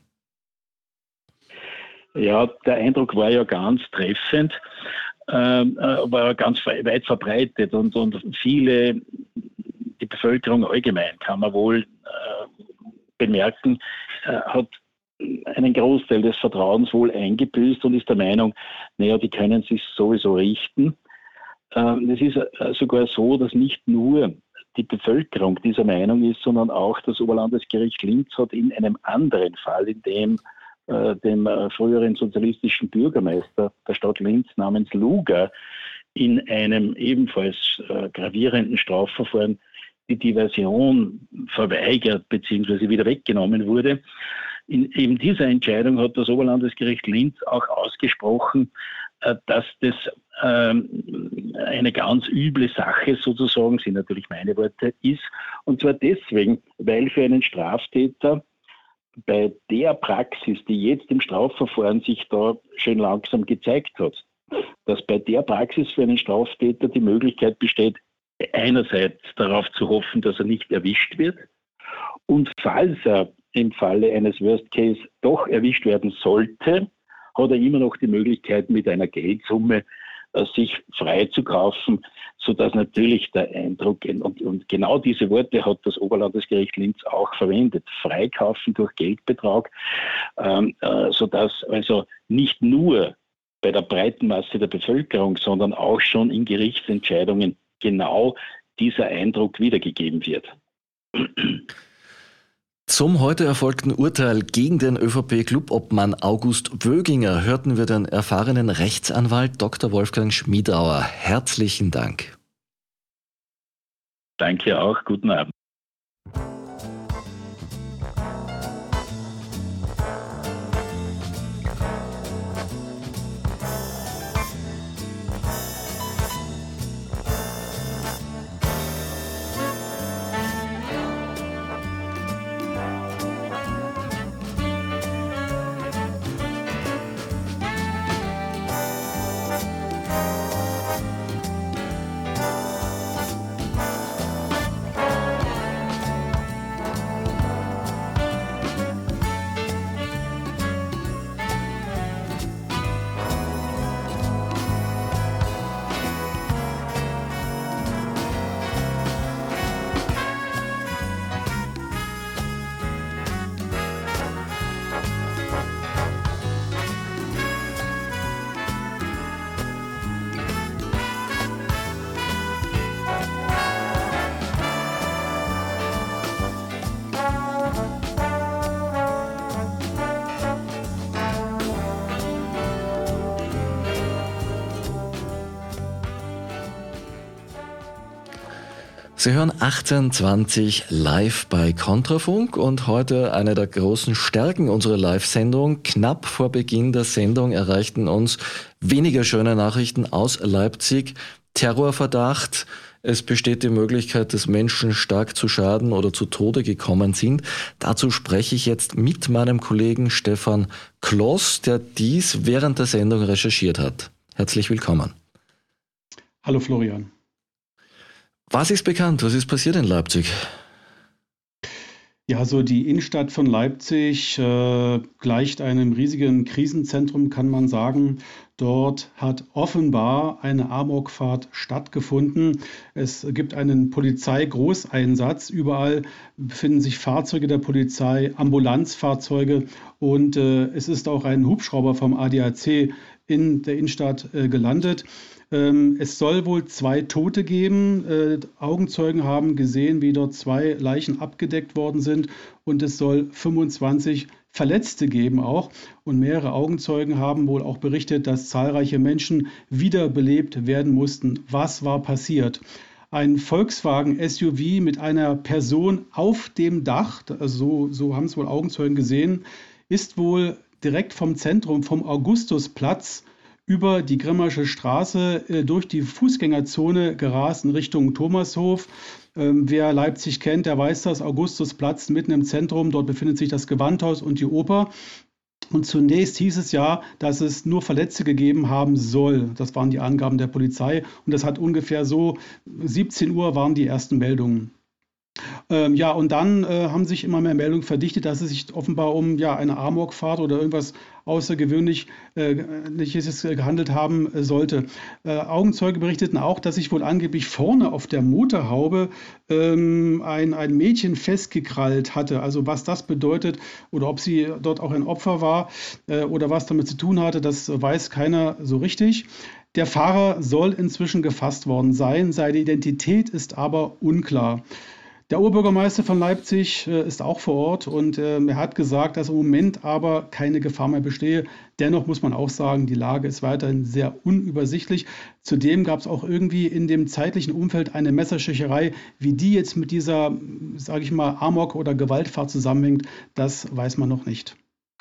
Ja, der Eindruck war ja ganz treffend, äh, war ganz weit verbreitet und, und viele, die Bevölkerung allgemein, kann man wohl äh, bemerken, äh, hat einen Großteil des Vertrauens wohl eingebüßt und ist der Meinung, naja, die können sich sowieso richten. Es ist sogar so, dass nicht nur die Bevölkerung dieser Meinung ist, sondern auch das Oberlandesgericht Linz hat in einem anderen Fall, in dem äh, dem äh, früheren sozialistischen Bürgermeister der Stadt Linz namens Luger in einem ebenfalls äh, gravierenden Strafverfahren die Diversion verweigert bzw. wieder weggenommen wurde. In eben dieser Entscheidung hat das Oberlandesgericht Linz auch ausgesprochen, dass das ähm, eine ganz üble Sache sozusagen, sind natürlich meine Worte, ist. Und zwar deswegen, weil für einen Straftäter bei der Praxis, die jetzt im Strafverfahren sich da schön langsam gezeigt hat, dass bei der Praxis für einen Straftäter die Möglichkeit besteht, einerseits darauf zu hoffen, dass er nicht erwischt wird und falls er im Falle eines Worst Case doch erwischt werden sollte, hat er immer noch die Möglichkeit, mit einer Geldsumme äh, sich freizukaufen, sodass natürlich der Eindruck, und, und genau diese Worte hat das Oberlandesgericht Linz auch verwendet, freikaufen durch Geldbetrag, ähm, äh, sodass also nicht nur bei der breiten Masse der Bevölkerung, sondern auch schon in Gerichtsentscheidungen genau dieser Eindruck wiedergegeben wird. Zum heute erfolgten Urteil gegen den ÖVP-Clubobmann August Wöginger hörten wir den erfahrenen Rechtsanwalt Doktor Wolfgang Schmiedauer. Herzlichen Dank. Danke auch. Guten Abend. Sie hören achtzehn zwanzig live bei Kontrafunk und heute eine der großen Stärken unserer Live-Sendung. Knapp vor Beginn der Sendung erreichten uns weniger schöne Nachrichten aus Leipzig. Terrorverdacht. Es besteht die Möglichkeit, dass Menschen stark zu Schaden oder zu Tode gekommen sind. Dazu spreche ich jetzt mit meinem Kollegen Stefan Kloss, der dies während der Sendung recherchiert hat. Herzlich willkommen. Hallo Florian. Was ist bekannt? Was ist passiert in Leipzig? Ja, so die Innenstadt von Leipzig äh, gleicht einem riesigen Krisenzentrum, kann man sagen. Dort hat offenbar eine Amokfahrt stattgefunden. Es gibt einen Polizeigroßeinsatz. Überall befinden sich Fahrzeuge der Polizei, Ambulanzfahrzeuge und äh, es ist auch ein Hubschrauber vom A D A C in der Innenstadt äh, gelandet. Ähm, es soll wohl zwei Tote geben. Äh, Augenzeugen haben gesehen, wie dort zwei Leichen abgedeckt worden sind und es soll fünfundzwanzig Verletzte geben auch. Und mehrere Augenzeugen haben wohl auch berichtet, dass zahlreiche Menschen wiederbelebt werden mussten. Was war passiert? Ein Volkswagen S U V mit einer Person auf dem Dach, also so, so haben es wohl Augenzeugen gesehen, ist wohl direkt vom Zentrum, vom Augustusplatz über die Grimmersche Straße äh, durch die Fußgängerzone gerast in Richtung Thomashof. Ähm, wer Leipzig kennt, der weiß das, Augustusplatz mitten im Zentrum, dort befindet sich das Gewandhaus und die Oper. Und zunächst hieß es ja, dass es nur Verletzte gegeben haben soll. Das waren die Angaben der Polizei. Und das hat ungefähr so siebzehn Uhr waren die ersten Meldungen. Ähm, ja, und dann äh, haben sich immer mehr Meldungen verdichtet, dass es sich offenbar um ja, eine Amokfahrt oder irgendwas Außergewöhnliches äh, gehandelt haben äh, sollte. Äh, Augenzeuge berichteten auch, dass sich wohl angeblich vorne auf der Motorhaube ähm, ein, ein Mädchen festgekrallt hatte. Also was das bedeutet oder ob sie dort auch ein Opfer war äh, oder was damit zu tun hatte, das weiß keiner so richtig. Der Fahrer soll inzwischen gefasst worden sein, seine Identität ist aber unklar. Der Oberbürgermeister von Leipzig äh, ist auch vor Ort und äh, er hat gesagt, dass im Moment aber keine Gefahr mehr bestehe. Dennoch muss man auch sagen, die Lage ist weiterhin sehr unübersichtlich. Zudem gab es auch irgendwie in dem zeitlichen Umfeld eine Messerstecherei. Wie die jetzt mit dieser, sage ich mal, Amok- oder Gewaltfahrt zusammenhängt, das weiß man noch nicht.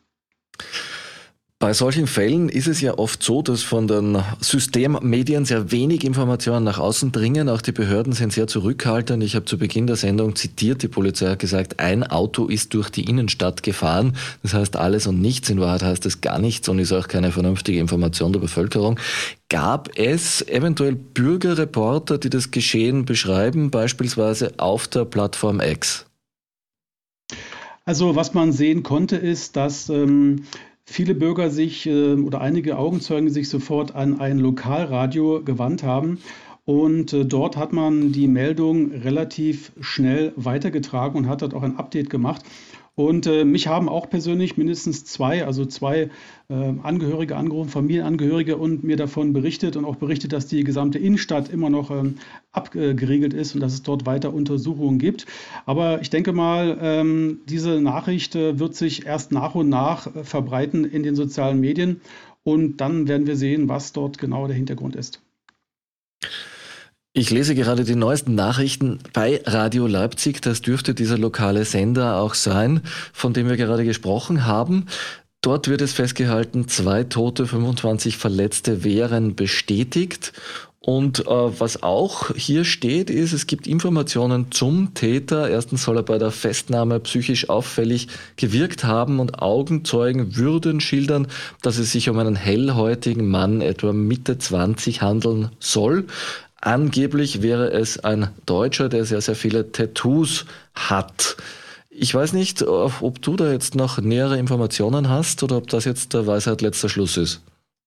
Bei solchen Fällen ist es ja oft so, dass von den Systemmedien sehr wenig Informationen nach außen dringen. Auch die Behörden sind sehr zurückhaltend. Ich habe zu Beginn der Sendung zitiert, die Polizei hat gesagt, ein Auto ist durch die Innenstadt gefahren. Das heißt alles und nichts. In Wahrheit heißt es gar nichts und ist auch keine vernünftige Information der Bevölkerung. Gab es eventuell Bürgerreporter, die das Geschehen beschreiben, beispielsweise auf der Plattform X? Also was man sehen konnte, ist, dass ähm, viele Bürger sich äh, oder einige Augenzeugen sich sofort an ein Lokalradio gewandt haben. Und äh, dort hat man die Meldung relativ schnell weitergetragen und hat dort auch ein Update gemacht. Und äh, mich haben auch persönlich mindestens zwei, also zwei äh, Angehörige angerufen, Familienangehörige und mir davon berichtet und auch berichtet, dass die gesamte Innenstadt immer noch ähm, abgeriegelt ist und dass es dort weiter Untersuchungen gibt. Aber ich denke mal, ähm, diese Nachricht äh, wird sich erst nach und nach äh, verbreiten in den sozialen Medien und dann werden wir sehen, was dort genau der Hintergrund ist. Ich lese gerade die neuesten Nachrichten bei Radio Leipzig. Das dürfte dieser lokale Sender auch sein, von dem wir gerade gesprochen haben. Dort wird es festgehalten, zwei Tote, fünfundzwanzig Verletzte wären bestätigt. Und äh, was auch hier steht, ist, es gibt Informationen zum Täter. Erstens soll er bei der Festnahme psychisch auffällig gewirkt haben und Augenzeugen würden schildern, dass es sich um einen hellhäutigen Mann etwa Mitte zwanzig handeln soll. Angeblich wäre es ein Deutscher, der sehr, sehr viele Tattoos hat. Ich weiß nicht, ob du da jetzt noch nähere Informationen hast oder ob das jetzt der Weisheit letzter Schluss ist.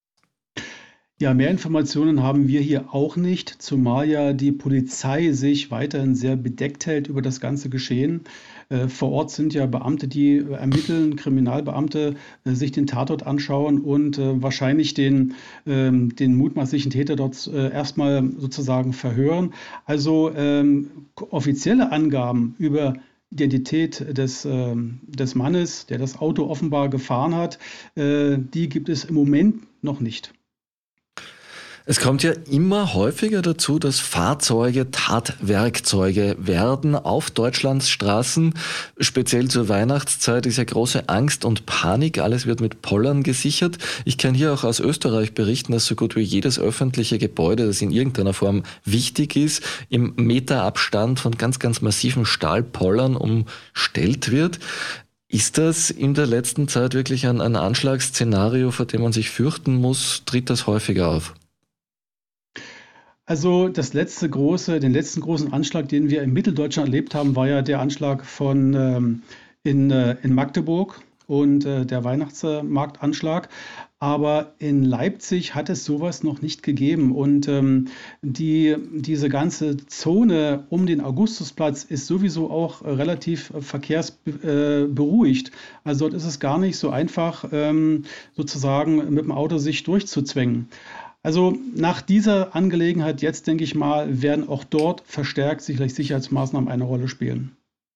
Ja, mehr Informationen haben wir hier auch nicht, zumal ja die Polizei sich weiterhin sehr bedeckt hält über das ganze Geschehen. Äh, vor Ort sind ja Beamte, die ermitteln, Kriminalbeamte, äh, sich den Tatort anschauen und äh, wahrscheinlich den, ähm, den mutmaßlichen Täter dort äh, erstmal sozusagen verhören. Also ähm, offizielle Angaben über Identität des, äh, des Mannes, der das Auto offenbar gefahren hat, äh, die gibt es im Moment noch nicht. Es kommt ja immer häufiger dazu, dass Fahrzeuge Tatwerkzeuge werden auf Deutschlands Straßen. Speziell zur Weihnachtszeit ist ja große Angst und Panik. Alles wird mit Pollern gesichert. Ich kann hier auch aus Österreich berichten, dass so gut wie jedes öffentliche Gebäude, das in irgendeiner Form wichtig ist, im Meterabstand von ganz, ganz massiven Stahlpollern umstellt wird. Ist das in der letzten Zeit wirklich ein, ein Anschlagsszenario, vor dem man sich fürchten muss? Tritt das häufiger auf? Also das letzte große, den letzten großen Anschlag, den wir in Mitteldeutschland erlebt haben, war ja der Anschlag von ähm, in, äh, in Magdeburg und äh, der Weihnachtsmarktanschlag. Aber in Leipzig hat es sowas noch nicht gegeben. Und ähm, die, diese ganze Zone um den Augustusplatz ist sowieso auch äh, relativ äh, verkehrsberuhigt. Äh, also dort ist es gar nicht so einfach, ähm, sozusagen mit dem Auto sich durchzuzwängen. Also nach dieser Angelegenheit jetzt, denke ich mal, werden auch dort verstärkt sicherlich Sicherheitsmaßnahmen eine Rolle spielen.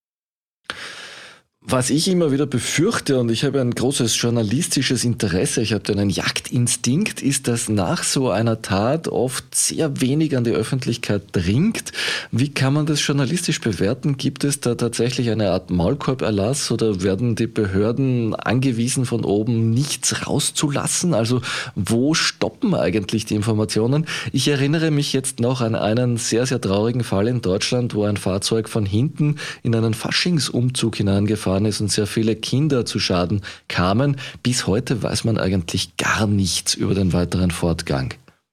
Was ich immer wieder befürchte, und ich habe ein großes journalistisches Interesse, ich habe einen Jagdinstinkt, ist, dass nach so einer Tat oft sehr wenig an die Öffentlichkeit dringt. Wie kann man das journalistisch bewerten? Gibt es da tatsächlich eine Art Maulkorberlass oder werden die Behörden angewiesen, von oben nichts rauszulassen? Also wo stoppen eigentlich die Informationen? Ich erinnere mich jetzt noch an einen sehr, sehr traurigen Fall in Deutschland, wo ein Fahrzeug von hinten in einen Faschingsumzug hineingefahren ist und sehr viele Kinder zu Schaden kamen. Bis heute weiß man eigentlich gar nichts über den weiteren Fortgang.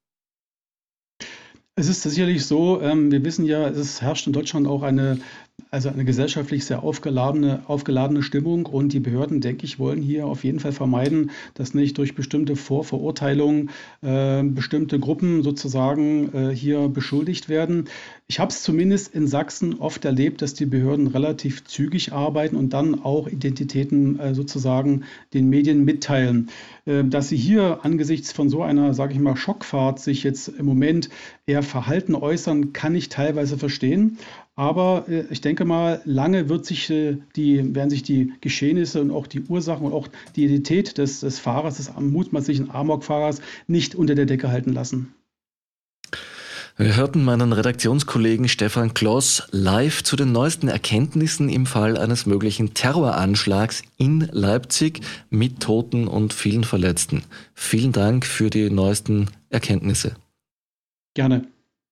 Es ist sicherlich so, ähm, wir wissen ja, es herrscht in Deutschland auch eine, also eine gesellschaftlich sehr aufgeladene, aufgeladene Stimmung und die Behörden, denke ich, wollen hier auf jeden Fall vermeiden, dass nicht durch bestimmte Vorverurteilungen äh, bestimmte Gruppen sozusagen äh, hier beschuldigt werden. Ich habe es zumindest in Sachsen oft erlebt, dass die Behörden relativ zügig arbeiten und dann auch Identitäten äh, sozusagen den Medien mitteilen. Äh, dass sie hier angesichts von so einer, sage ich mal, Schockfahrt sich jetzt im Moment eher verhalten äußern, kann ich teilweise verstehen. Aber äh, ich denke mal, lange wird sich, äh, die, werden sich die Geschehnisse und auch die Ursachen und auch die Identität des, des Fahrers, des mutmaßlichen Amokfahrers, nicht unter der Decke halten lassen. Wir hörten meinen Redaktionskollegen Stefan Kloss live zu den neuesten Erkenntnissen im Fall eines möglichen Terroranschlags in Leipzig mit Toten und vielen Verletzten. Vielen Dank für die neuesten Erkenntnisse. Gerne.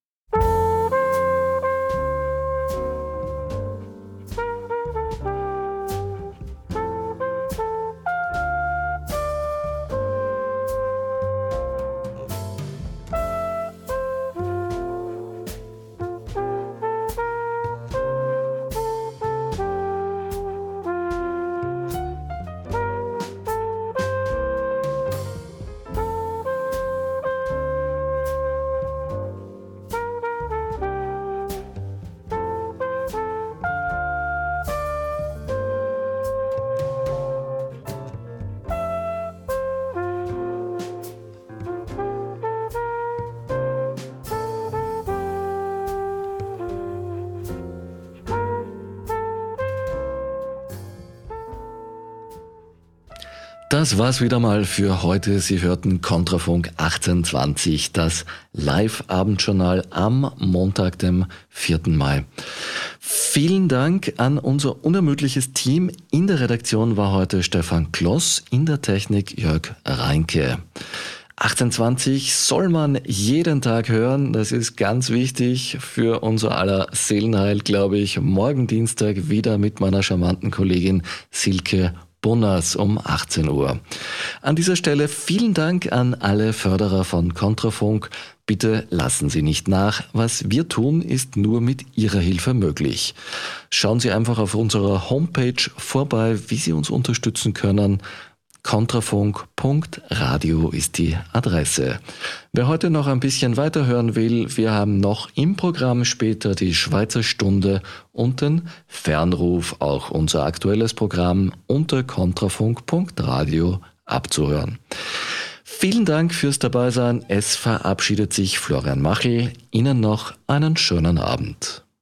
Das war's wieder mal für heute. Sie hörten Kontrafunk achtzehnhundertzwanzig, das Live-Abendjournal am Montag, dem vierten Mai. Vielen Dank an unser unermüdliches Team. In der Redaktion war heute Stefan Kloss, in der Technik Jörg Reinke. achtzehnhundertzwanzig soll man jeden Tag hören. Das ist ganz wichtig für unser aller Seelenheil, glaube ich. Morgen Dienstag wieder mit meiner charmanten Kollegin Silke Bunners um achtzehn Uhr. An dieser Stelle vielen Dank an alle Förderer von Kontrafunk. Bitte lassen Sie nicht nach. Was wir tun, ist nur mit Ihrer Hilfe möglich. Schauen Sie einfach auf unserer Homepage vorbei, wie Sie uns unterstützen können. kontrafunk punkt radio ist die Adresse. Wer heute noch ein bisschen weiterhören will, wir haben noch im Programm später die Schweizer Stunde und den Fernruf, auch unser aktuelles Programm unter kontrafunk punkt radio abzuhören. Vielen Dank fürs Dabeisein. Es verabschiedet sich Florian Machel. Ihnen noch einen schönen Abend.